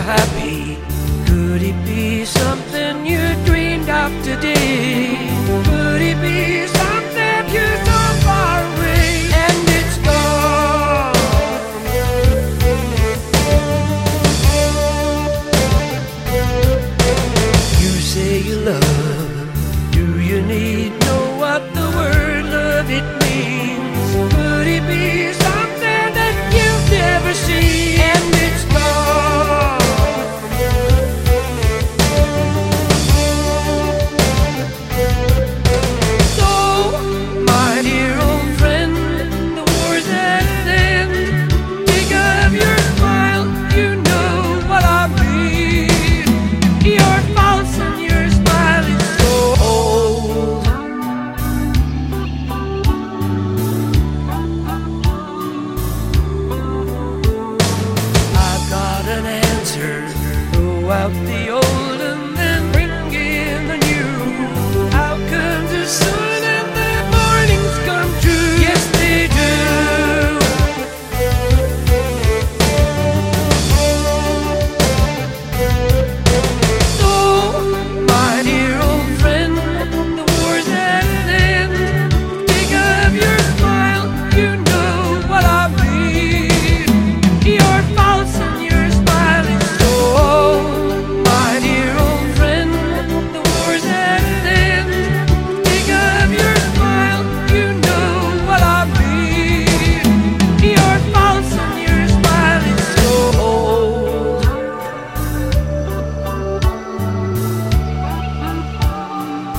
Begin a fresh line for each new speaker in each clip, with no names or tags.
happy? Could it be something you dreamed of today? Could it be something you so far away and it's gone? You say you love, do you need know what the word love it means? Could it be something that you've never seen and it's gone? So, my dear old friend, the war's at an end. Think of your smile, you know what I mean. You're false and your smile is so old. I've got an answer. Throw out the old and then bring in the new. How comes the sun and the mornings come true? Yes, they do. So, my dear old friend, the war's at an end. Think of your smile, you know what I mean. You're false and your smile is so old. My dear old friend, the war's at an end. Think of your smile, you know what I mean. You're false and your smile is so old.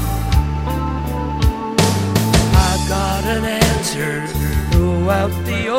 I've got an answer. Throw out the